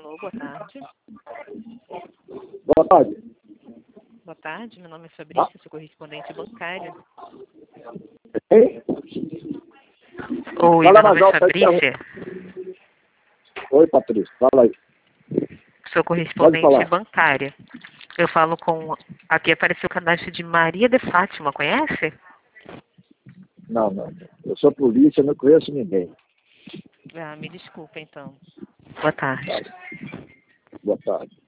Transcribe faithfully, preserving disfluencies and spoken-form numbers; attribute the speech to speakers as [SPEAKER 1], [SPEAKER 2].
[SPEAKER 1] Alô, boa tarde.
[SPEAKER 2] Boa tarde.
[SPEAKER 1] Boa tarde, meu nome é Fabrícia, sou correspondente bancária.
[SPEAKER 2] Ei?
[SPEAKER 1] Oi,
[SPEAKER 2] Fala
[SPEAKER 1] meu
[SPEAKER 2] mais
[SPEAKER 1] nome é
[SPEAKER 2] alto aí,
[SPEAKER 1] Fabrícia,
[SPEAKER 2] Oi, Patrícia, fala aí.
[SPEAKER 1] sou
[SPEAKER 2] Pode
[SPEAKER 1] correspondente
[SPEAKER 2] falar.
[SPEAKER 1] bancária. Eu falo com... Aqui apareceu o cadastro de Maria de Fátima, conhece?
[SPEAKER 2] Não, não. Eu sou polícia, não conheço ninguém.
[SPEAKER 1] Ah, me desculpa então. Boa tarde.
[SPEAKER 2] Boa tarde.